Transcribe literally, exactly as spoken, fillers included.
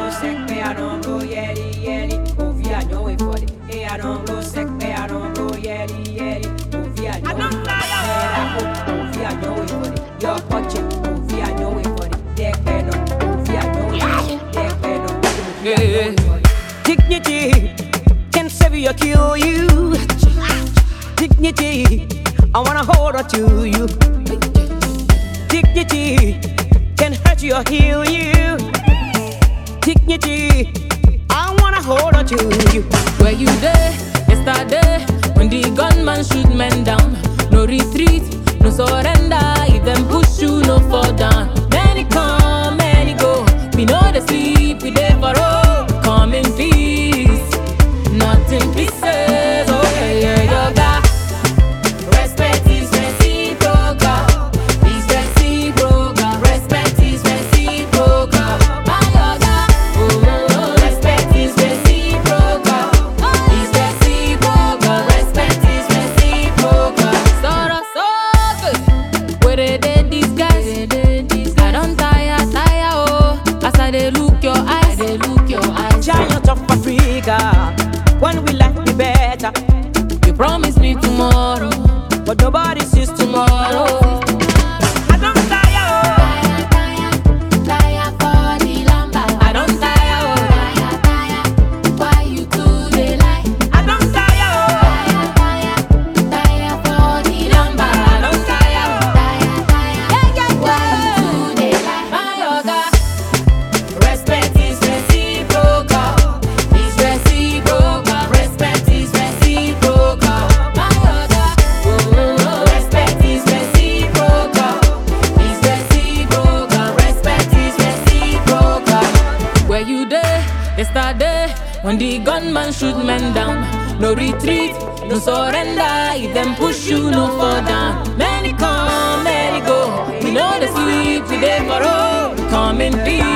go sick, me I don't go yelly yelly. Ovia no way for it. Hey, I don't go sick, me I don't go yelly yelly. Ovia no way for it. Ovia no way for it. Your pocket, Ovia no way for it. Deck no, Ovia no way for it. Deck no, Ovia no way for it. Dignity can save you or kill you. Dignity, I wanna hold on to you. Dignity can hurt you or heal you. Dignity, I wanna hold on to you. Where you there, yesterday, when the gunman shoot men down. No retreat, no surrender. If them push you, no fall down. Many come, many go. We know they sleep, we there for all. Come in peace, not in pieces. Oh yeah, yeah, yeah, God. Respect is reciprocal. Is reciprocal. Respect is reciprocal. My God. Oh, respect is reciprocal. Is reciprocal. Respect is reciprocal. Sorrow, so good. Where they did these guys? I don't tire, tire, oh. As I they look your eyes, they look your eyes. Giant of Africa, when we like the better. You promise me tomorrow, But nobody sees tomorrow. tomorrow. I don't tire, oh. Tire, tire, tire for the lamba. I don't tire, oh. Tire, tire, why you do they lie? I don't tire, oh. Tire, tire, tire for the lamba. I don't tire, oh. Tire, tire, why you do they lie? My yoga, respect is reciprocal. Is reciprocal. Respect is reciprocal. My yoga, respect is reciprocal. Is reciprocal. Respect is reciprocal. Where you there, yesterday, when the gunman shoot men down. No retreat, no surrender. If them push you, no fall down. Many come, many go. We know the sleep, we there for all. Come in peace.